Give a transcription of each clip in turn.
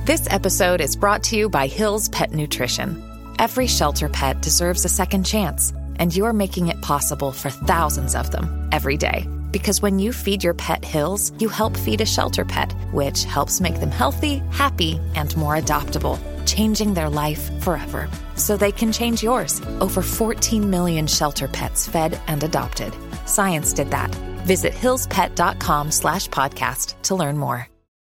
This episode is brought to you by Hill's Pet Nutrition. Every shelter pet deserves a second chance, and you're making it possible for thousands of them every day. Because when you feed your pet Hill's, you help feed a shelter pet, which helps make them healthy, happy, and more adoptable, changing their life forever. So they can change yours. Over 14 million shelter pets fed and adopted. Science did that. Visit hillspet.com/podcast to learn more.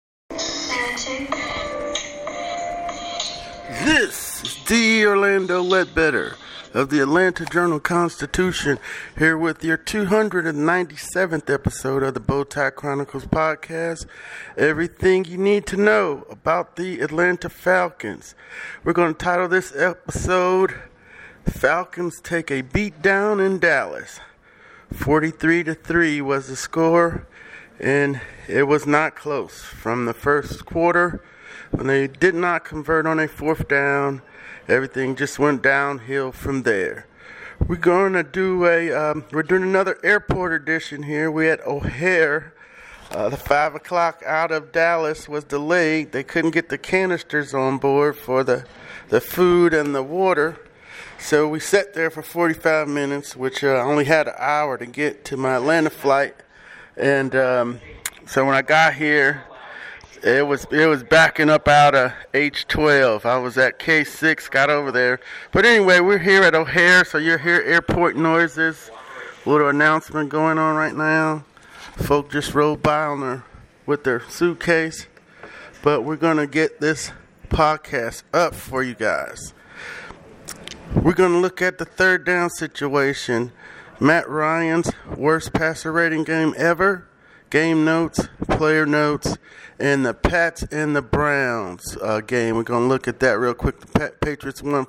This is D. Orlando Ledbetter of the Atlanta Journal-Constitution, here with your 297th episode of the Bowtie Chronicles podcast. Everything you need to know about the Atlanta Falcons. We're going to title this episode, Falcons Take a Beat Down in Dallas. 43-3 was the score, and it was not close. From the first quarter, when they did not convert on a fourth down, everything just went downhill from there. We're going to do we're doing another airport edition here. We at O'Hare. The 5 o'clock out of Dallas was delayed. They couldn't get the canisters on board for the food and the water. So we sat there for 45 minutes, which I only had an hour to get to my Atlanta flight. And so when I got here, it was backing up out of H12. I was at K6, got over there. But anyway, we're here at O'Hare, so you'll hear airport noises. Little announcement going on right now. Folk just rolled by with their suitcase. But we're going to get this podcast up for you guys. We're going to look at the third down situation. Matt Ryan's worst passer rating game ever. Game notes, player notes, and the Pats and the Browns game. We're going to look at that real quick. The Patriots won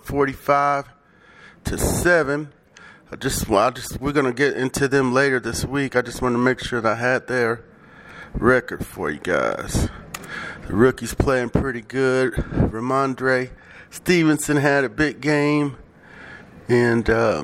45-7. We're going to get into them later this week. I just want to make sure that I had their record for you guys. The rookies playing pretty good. Ramondre Stevenson had a big game. And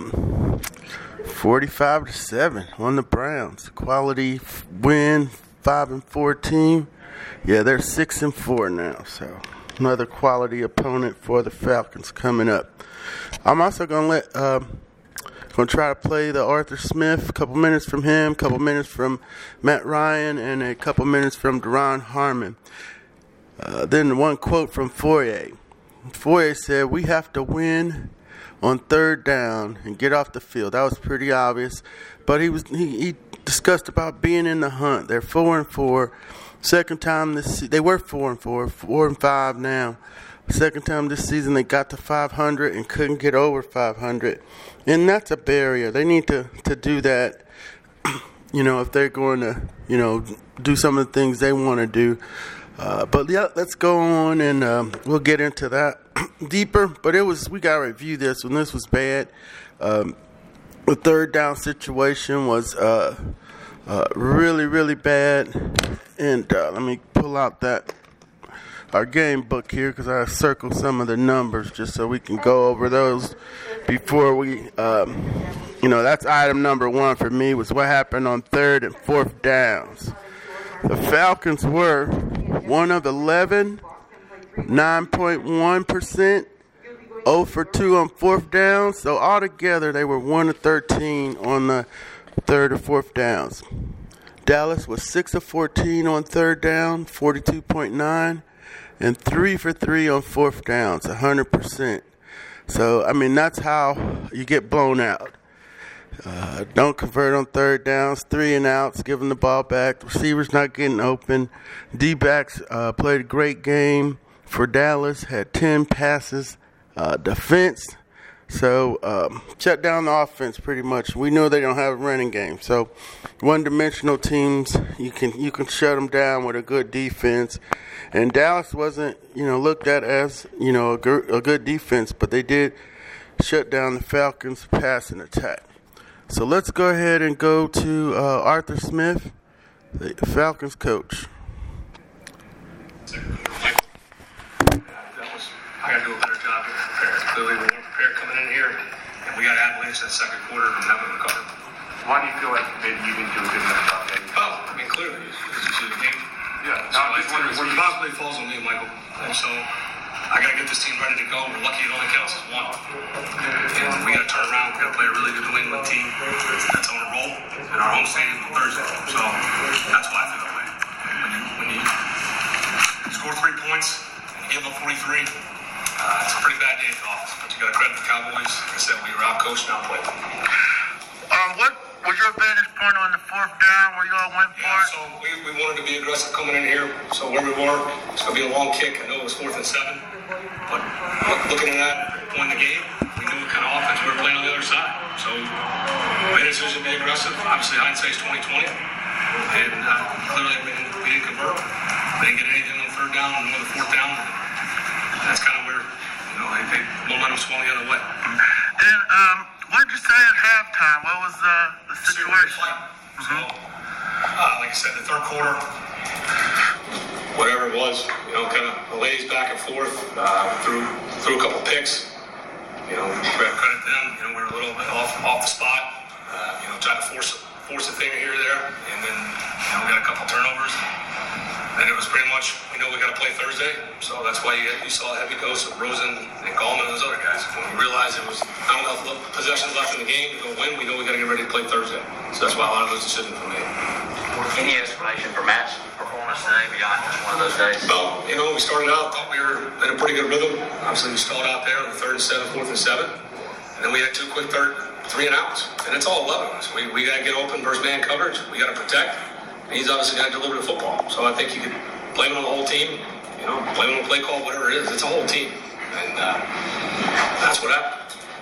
45-7 on the Browns. Quality win, 5-4 team. Yeah, they're 6-4 now. So another quality opponent for the Falcons coming up. I'm also gonna try to play the Arthur Smith. A couple minutes from him, a couple minutes from Matt Ryan, and a couple minutes from Duron Harmon. Then one quote from Foyer. Foyer said, "We have to win on third down and get off the field." That was pretty obvious, but he discussed about being in the hunt. They're 4-4. Second time this they were 4-4, 4-5 now. Second time this season they got to 500 and couldn't get over 500, and that's a barrier. They need to do that. If they're going to do some of the things they want to do. But yeah, let's go on and we'll get into that deeper. But we got to review this one. This was bad. The third down situation was really, really bad. And let me pull out our game book here because I circled some of the numbers just so we can go over those before we, that's item number one for me was what happened on third and fourth downs. The Falcons were 1 of 11, 9.1%, 0 for 2 on fourth down. So altogether, they were 1 of 13 on the third or fourth downs. Dallas was 6 of 14 on third down, 42.9, and 3 for 3 on fourth downs, 100%. So, that's how you get blown out. Don't convert on third downs, 3 and outs, give them the ball back. The receivers not getting open. D-backs played a great game for Dallas, had 10 passes. Defense, so shut down the offense pretty much. We know they don't have a running game. So one-dimensional teams, you can shut them down with a good defense. And Dallas wasn't, looked at as, a good defense, but they did shut down the Falcons' passing attack. So let's go ahead and go to Arthur Smith, the Falcons coach. I got to do a better job here prepared. Clearly, we weren't prepared coming in here, and we got avalanche in the second quarter and haven't recovered. Why do you feel like maybe you didn't do a good enough job? Clearly, this is a game. Yeah. So the responsibility falls on me, Michael. And so I got to get this team ready to go. We're lucky it only counts as one. And we got to turn around. We got to play a really good New England team that's on a roll in our home stadium on Thursday. So that's why I feel that way. When you score 3 points and you give up 43, it's a pretty bad day at the office. But you got to credit the Cowboys. Like I said, we were out-coached and outplayed. What was your advantage point on the 4th down where you all went for it? So we wanted to be aggressive coming in here. So where we were, it's going to be a long kick. I know it was 4th and 7. But looking at that point in the game, we knew what kind of offense we were playing on the other side. So we made a decision to be aggressive. Obviously, hindsight's 20/20. And clearly we didn't convert. We didn't get anything on the 3rd down nor the 4th down. And that's kind of where, they momentum swung the other way. And what did you say at halftime? What was the situation? So, like I said, the 3rd quarter, whatever it was, kind of lays back and forth, through a couple picks. We got to credit them. We were a little bit off the spot. Trying to force a thing here or there, and then we got a couple turnovers. And it was pretty much, we know we got to play Thursday, so that's why you saw a heavy dose of Rosen and Gallman and those other guys. When we realized it was not enough possessions left in the game to go win, we know we got to get ready to play Thursday. So that's why a lot of those decisions were made. Any explanation for Matt's performance today beyond just one of those days? Well, we started out, thought we were in a pretty good rhythm. Obviously, we stalled out there on the 3rd and 7, 4th and 7. And then we had 2 quick 3 and outs. And it's all 11 of us. We got to get open versus man coverage. We got to protect. And he's obviously got to deliver the football. So I think you could blame it on the whole team. Blame it on the play call, whatever it is. It's a whole team. And that's what happened.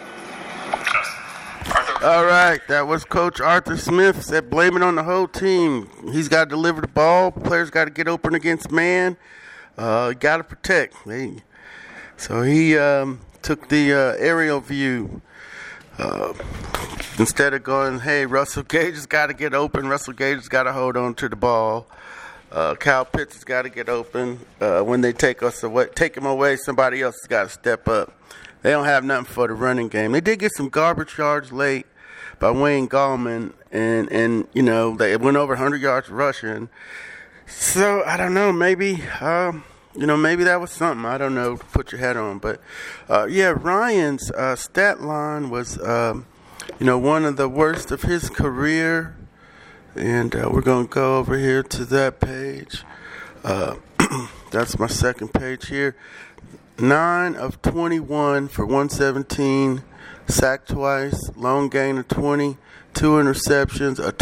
All right, that was Coach Arthur Smith. Said blame it on the whole team. He's got to deliver the ball. Players got to get open against man. Got to protect. So he took the aerial view. Instead of going, hey, Russell Gage has got to get open. Russell Gage has got to hold on to the ball. Kyle Pitts has got to get open. When they take him away, somebody else has got to step up. They don't have nothing for the running game. They did get some garbage yards late by Wayne Gallman, and they went over 100 yards rushing. So I don't know, maybe maybe that was something. I don't know to put your head on, but Ryan's stat line was one of the worst of his career, and we're gonna go over here to that page. That's my second page here. 9 of 21 for 117, sacked twice, long gain of 20, 2 interceptions, a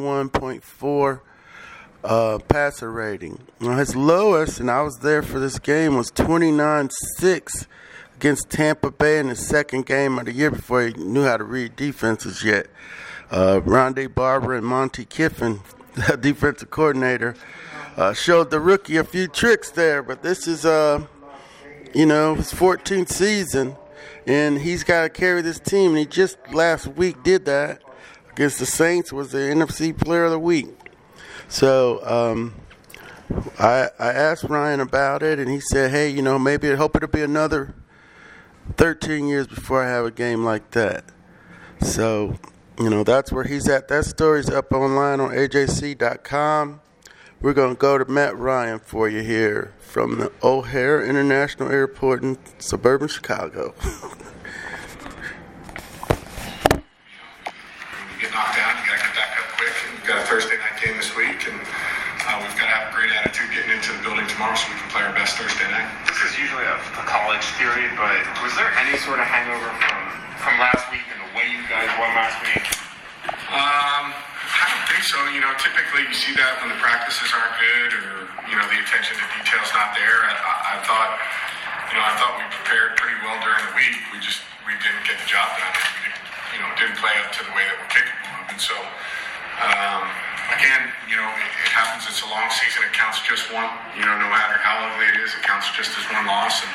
21.4 passer rating. Now his lowest, and I was there for this game, was 29-6 against Tampa Bay in his second game of the year before he knew how to read defenses yet. Rondé Barber and Monty Kiffin, the defensive coordinator, showed the rookie a few tricks there, but this is his 14th season, and he's got to carry this team, and he just last week did that against the Saints, was the NFC Player of the Week. So I asked Ryan about it, and he said, hey, maybe I hope it'll be another 13 years before I have a game like that. So, that's where he's at. That story's up online on AJC.com. We're going to go to Matt Ryan for you here from the O'Hare International Airport in suburban Chicago. You get knocked down, you got to get back up quick. We've got a Thursday night game this week, and we've got to have a great attitude getting into the building tomorrow so we can play our best Thursday night. This is usually a college period, but was there any sort of hangover from last week and the way you guys won last week? I don't think so. Typically you see that when the practices aren't good or, the attention to detail's not there. I thought we prepared pretty well during the week. We didn't get the job done. We didn't play up to the way that we're capable of. And so, again, it happens. It's a long season. It counts just one. No matter how ugly it is, it counts just as one loss. And,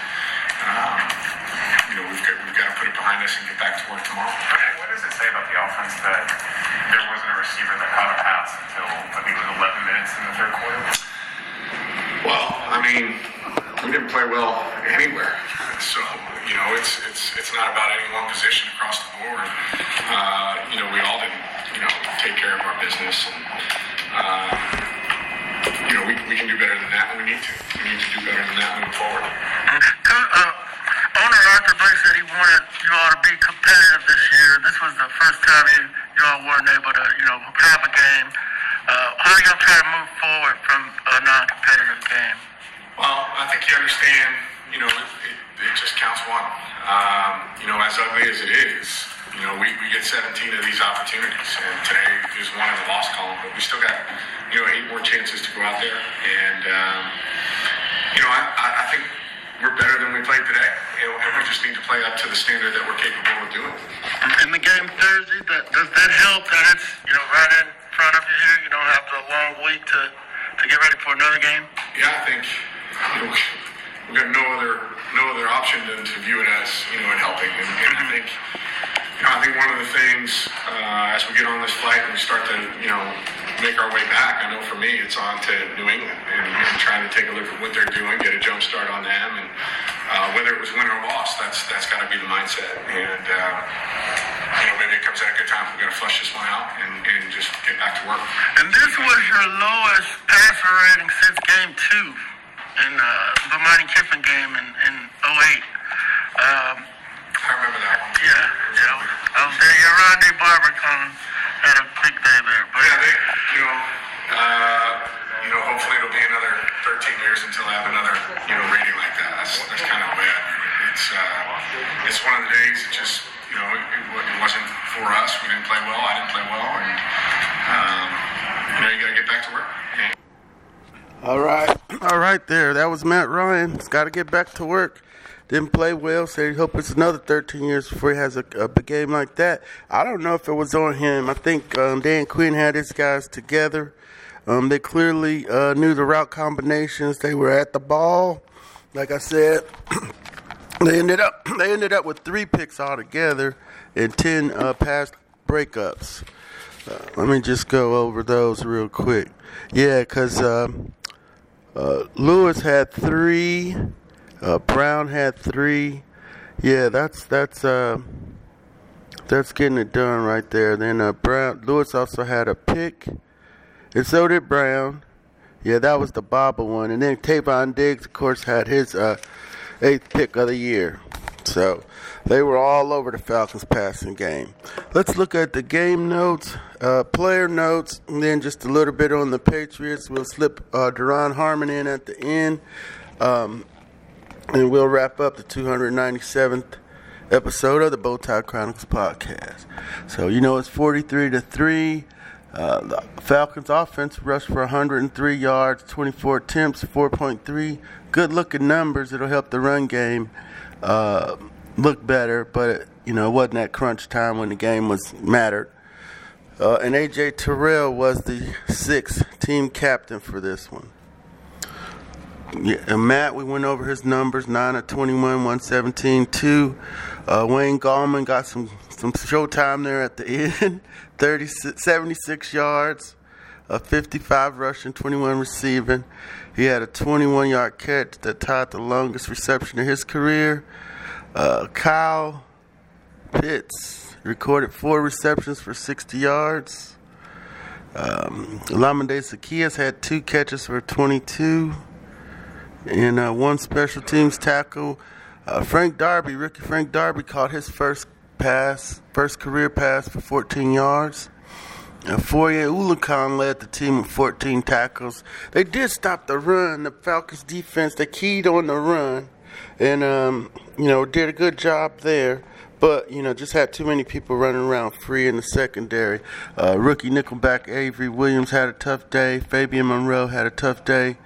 we've got to put it behind us and get back to work tomorrow. Okay, what does it say about the offense that there wasn't a receiver that caught a pass until, I think it was 11 minutes in the 3rd quarter? Well, we didn't play well anywhere. So, it's not about any one position across the board. We all didn't, take care of our business. And, we can do better than that, and we need to. We need to do better than that moving forward. Owner Arthur Blank said he wanted you all to be competitive this year. This was the first time you all weren't able to, have a game. How are you going to try to move forward from a non-competitive game? Well, I think you understand, it just counts one. As ugly as it is, we get 17 of these opportunities, and today is one in the loss column, but we still got, 8 more chances to go out there. And, I think we're better than we played today, and we just need to play up to the standard that we're capable of doing. In the game Thursday, does that help that it's, right in front of you here? You don't have the long week to get ready for another game? Yeah, I think, we've got no other option than to view it as, it helping. And I think one of the things, as we get on this flight and we start to, make our way back, I know for me it's on to New England and trying to take a look at what they're doing, get a jump start on them, and whether it was win or loss, that's got to be the mindset. And maybe it comes at a good time. We're going to flush this one out and just get back to work. And this was your lowest passer rating since game 2 in the Marty Kiffin game in 08. I remember that one. Yeah. I was there. Your Rodney Barbercon had a big day there. But hopefully it'll be another 13 years until I have another, rating like that. That's kind of the way I view it. It's one of the days. It just, it wasn't for us. We didn't play well. I didn't play well, and you got to get back to work. All right there. That was Matt Ryan. He's got to get back to work. Didn't play well, so he hopes it's another 13 years before he has a big game like that. I don't know if it was on him. I think Dan Quinn had his guys together. They clearly knew the route combinations. They were at the ball. Like I said, they ended up with 3 picks altogether and 10 pass breakups. Let me just go over those real quick. Yeah, because Lewis had 3. Brown had 3. Yeah, that's getting it done right there. Then Lewis also had a pick, and so did Brown. Yeah, that was the bobble one. And then Tavon Diggs, of course, had his 8th pick of the year. So they were all over the Falcons passing game. Let's look at the game notes, player notes, and then just a little bit on the Patriots. We'll slip Deron Harmon in at the end. And we'll wrap up the 297th episode of the Bowtie Chronicles podcast. So, it's 43-3. The Falcons offense rushed for 103 yards, 24 attempts, 4.3. Good-looking numbers. It'll help the run game look better, but, it wasn't that crunch time when the game mattered. And A.J. Terrell was the 6th team captain for this one. Yeah, and Matt, we went over his numbers, 9 of 21, 117, 2. Wayne Gallman got some showtime there at the end, 76 yards, 55 rushing, 21 receiving. He had a 21-yard catch that tied the longest reception of his career. Kyle Pitts recorded 4 receptions for 60 yards. Lamade Zaccheaus had 2 catches for 22. And 1 special teams tackle. Rookie Frank Darby caught his first career pass for 14 yards. Foye Oluokun led the team with 14 tackles. They did stop the run. The Falcons defense, they keyed on the run. And, did a good job there. But, just had too many people running around free in the secondary. Rookie nickelback Avery Williams had a tough day. Fabian Monroe had a tough day.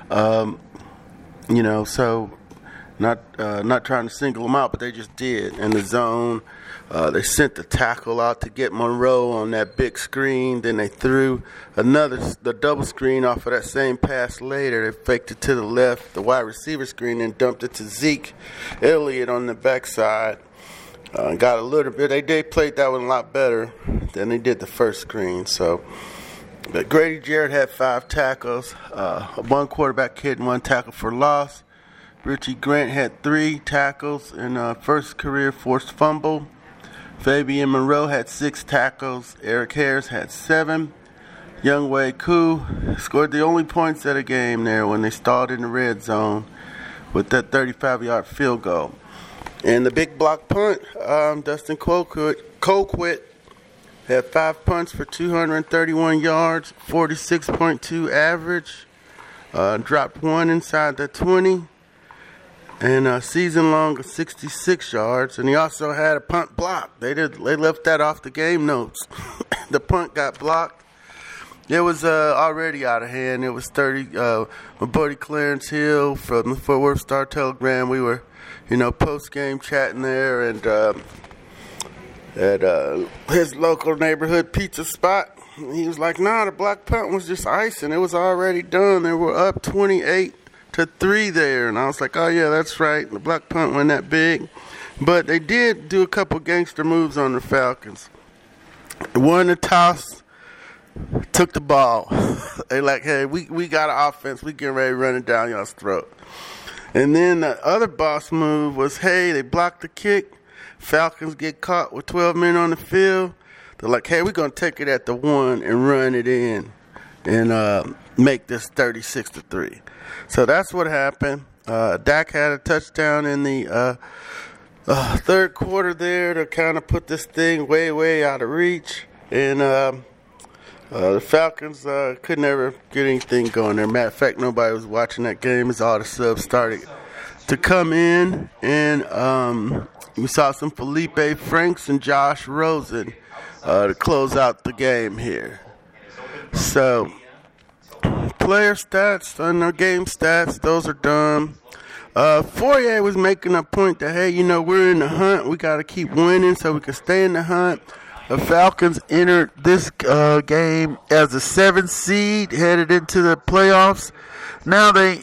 So not trying to single them out, but they just did. In the zone, they sent the tackle out to get Monroe on that big screen. Then they threw the double screen off of that same pass later. They faked it to the left, the wide receiver screen, and dumped it to Zeke Elliott on the backside. Got a little bit. They played that one a lot better than they did the first screen. So. But Grady Jarrett had 5 tackles, 1 quarterback hit and 1 tackle for loss. Richie Grant had 3 tackles and first career forced fumble. Fabian Monroe had 6 tackles. Eric Harris had 7. Younghoe Koo scored the only points of the game there when they stalled in the red zone with that 35-yard field goal. And the big block punt, Dustin Colquitt had 5 punts for 231 yards, 46.2 average, dropped one inside the 20, and a season long of 66 yards. And he also had a punt block. They left that off the game notes. The punt got blocked. It was already out of hand. It was 30. My buddy Clarence Hill from the Fort Worth Star-Telegram, we were, post-game chatting there, and at his local neighborhood pizza spot. He was like, nah, the block punt was just icing. It was already done. They were up 28-3 there. And I was like, oh, yeah, that's right. The block punt wasn't that big. But they did do a couple gangster moves on the Falcons. They won the toss, took the ball. They like, hey, we got an offense. We getting ready to run it down y'all's throat. And then the other boss move was, hey, they blocked the kick. Falcons get caught with 12 men on the field. They're like, hey, we're going to take it at the 1 and run it in and make this 36-3. So that's what happened. Dak had a touchdown in the third quarter there to kind of put this thing way, way out of reach. And the Falcons could never get anything going there. Matter of fact, nobody was watching that game as all the subs started to come in. And we saw some Felipe Franks and Josh Rosen to close out the game here. So, player stats and their game stats, those are done. Fourier was making a point that, hey, we're in the hunt. We got to keep winning so we can stay in the hunt. The Falcons entered this game as a 7th seed, headed into the playoffs. Now they,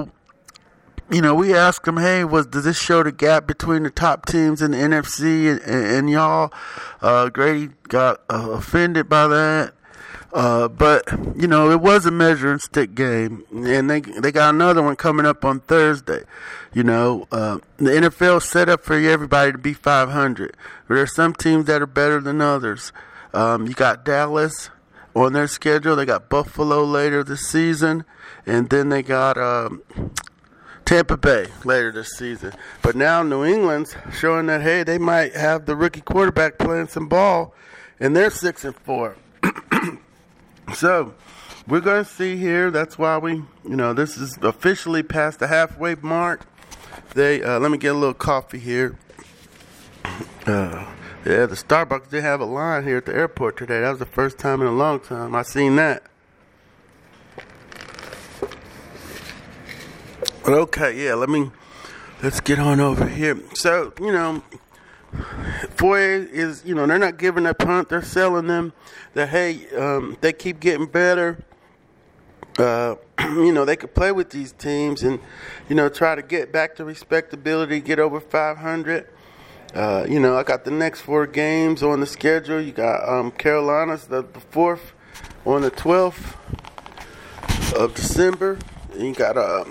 we asked them, hey, does this show the gap between the top teams in the NFC and y'all? Grady got offended by that. But, it was a measuring stick game. And they got another one coming up on Thursday. The NFL set up for everybody to be 500. But there's some teams that are better than others. You got Dallas on their schedule. They got Buffalo later this season. And then they got Tampa Bay later this season. But now New England's showing that, hey, they might have the rookie quarterback playing some ball. And they're 6-4. So, we're going to see here. That's why this is officially past the halfway mark. Let me get a little coffee here. The Starbucks did have a line here at the airport today. That was the first time in a long time I seen that. But okay, yeah, let's get on over here. So, Fourier is, they're not giving a punt. They're selling them that, hey, they keep getting better. They could play with these teams and, try to get back to respectability, get over 500. I got the next 4 games on the schedule. You got Carolina's the 4th on the 12th of December. And you got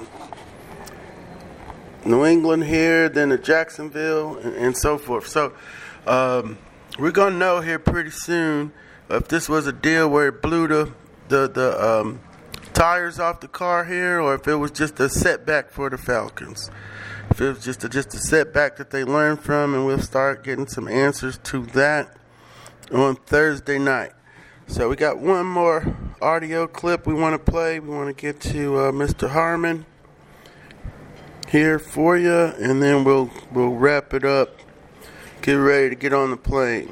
New England here, then to Jacksonville, and so forth. So we're going to know here pretty soon if this was a deal where it blew the tires off the car here, or if it was just a setback for the Falcons. If it was just a setback that they learned from, and we'll start getting some answers to that on Thursday night. So we got one more audio clip we want to play. We want to get to Mr. Harmon here for you, and then we'll wrap it up. Get ready to get on the plane.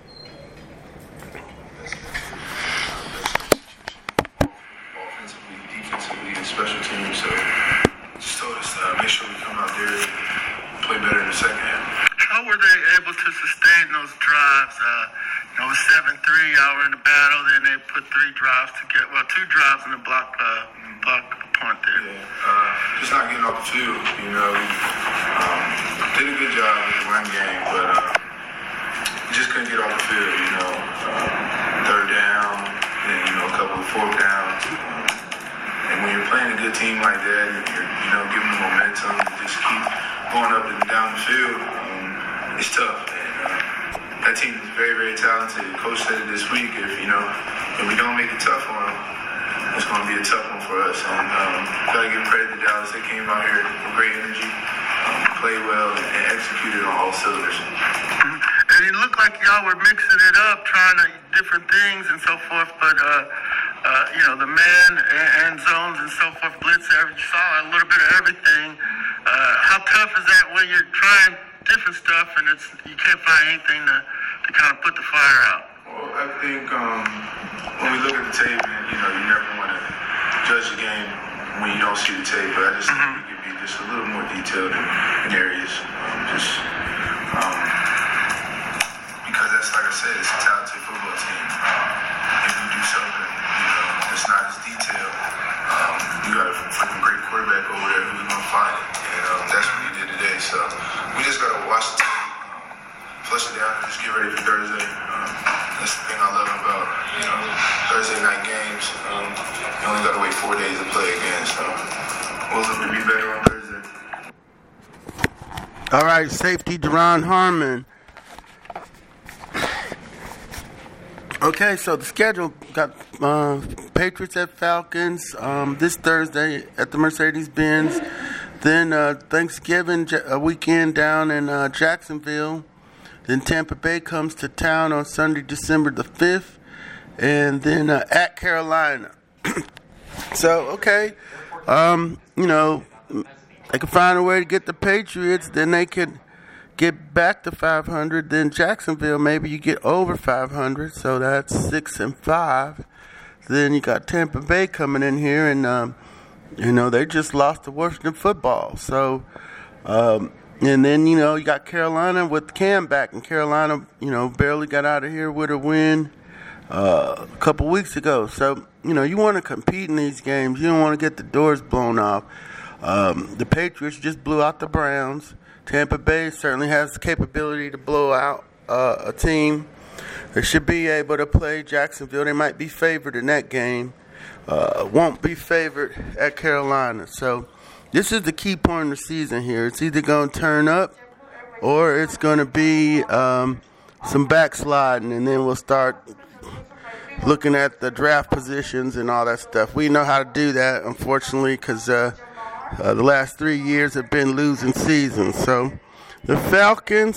Offensively, defensively, and special teams. So just told us make sure we come out there and play better in the second half. How were they able to sustain those drives? It was 7-3. Y'all were in the battle. Then they put 3 drives together. Well, 2 drives in the block punt there. Yeah, just not getting off the field. We did a good job in the run game, but we just couldn't get off the field. Third down, then a couple of fourth downs. And when you're playing a good team like that, and you're giving them momentum, just keep going up and down the field. It's tough. And that team is very, very talented. Coach said it this week. If we don't make it tough on them, it's going to be a tough one for us. And got to give credit to Dallas. They came out here with great energy, played well, and executed on all cylinders. And it looked like y'all were mixing it up, trying different things and so forth, but the man and zones and so forth, blitz, saw a little bit of everything. How tough is that when you're trying different stuff and you can't find anything to kind of put the fire out? Well, I think when we look at the tape, you never want to judge the game when you don't see the tape, but I just think we could be just a little more detailed in areas. Because that's, like I said, it's a talented football team. If you do something, it's not as detailed, you got a freaking great quarterback over there who's going to find it. And that's what he did today. So we just got to watch the tape, flush it down, and just get ready for Thursday. That's the thing I love about, Thursday night games. You only got to wait 4 days to play again. So we'll look to be better on Thursday. All right, safety Deron Harmon. Okay, so the schedule got Patriots at Falcons this Thursday at the Mercedes-Benz. Then Thanksgiving weekend down in Jacksonville. Then Tampa Bay comes to town on Sunday, December the 5th. And then at Carolina. So, okay, they can find a way to get the Patriots. Then they could get back to 500, then Jacksonville, maybe you get over 500, so that's 6-5. Then you got Tampa Bay coming in here, and they just lost to Washington Football. So, and then you got Carolina with Cam back, and Carolina, barely got out of here with a win a couple weeks ago. So, you want to compete in these games. You don't want to get the doors blown off. The Patriots just blew out the Browns. Tampa Bay certainly has the capability to blow out a team. They should be able to play Jacksonville. They might be favored in that game. Won't be favored at Carolina. So this is the key point in the season here. It's either going to turn up or it's going to be some backsliding, and then we'll start looking at the draft positions and all that stuff. We know how to do that, unfortunately, because the last 3 years have been losing seasons. So the Falcons,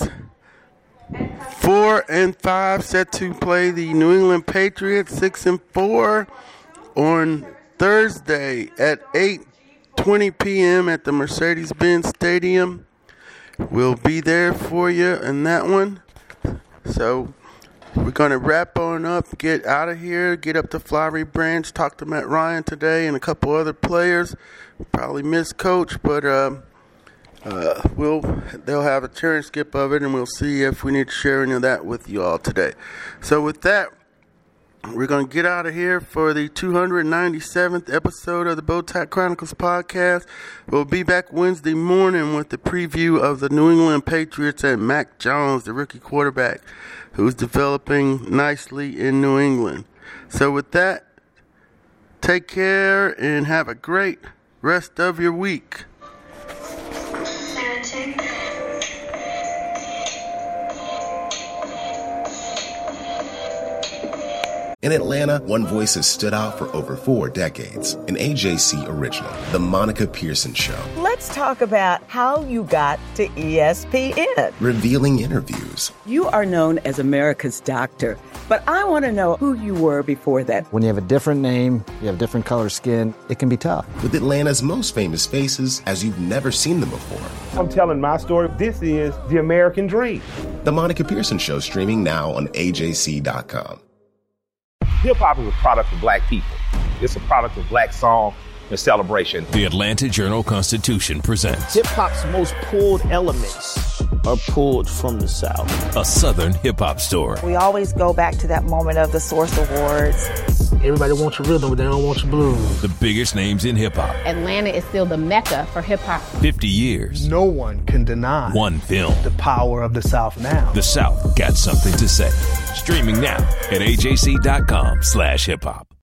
4-5, set to play the New England Patriots, 6-4, on Thursday at 8:20 p.m. at the Mercedes-Benz Stadium. We'll be there for you in that one. So we're going to wrap on up, get out of here, get up to Flowery Branch, talk to Matt Ryan today and a couple other players. Probably miss Coach, but they'll have a transcript of it, and we'll see if we need to share any of that with you all today. So with that, we're going to get out of here for the 297th episode of the Bowtie Chronicles podcast. We'll be back Wednesday morning with the preview of the New England Patriots and Mac Jones, the rookie quarterback, who's developing nicely in New England. So with that, take care and have a great rest of your week. In Atlanta, one voice has stood out for over 4 decades. An AJC original, The Monica Pearson Show. Let's talk about how you got to ESPN. Revealing interviews. You are known as America's doctor, but I want to know who you were before that. When you have a different name, you have different color skin, it can be tough. With Atlanta's most famous faces as you've never seen them before. I'm telling my story. This is the American dream. The Monica Pearson Show, streaming now on AJC.com. Hip-hop is a product of black people. It's a product of black song and celebration. The Atlanta Journal-Constitution presents hip-hop's most pulled elements are pulled from the South. A Southern hip-hop story. We always go back to that moment of the Source Awards. Everybody wants your rhythm, but they don't want your blues. The biggest names in hip-hop. Atlanta is still the mecca for hip-hop. 50 years. No one can deny one film. The power of the South now. The South got something to say. Streaming now at AJC.com/hiphop.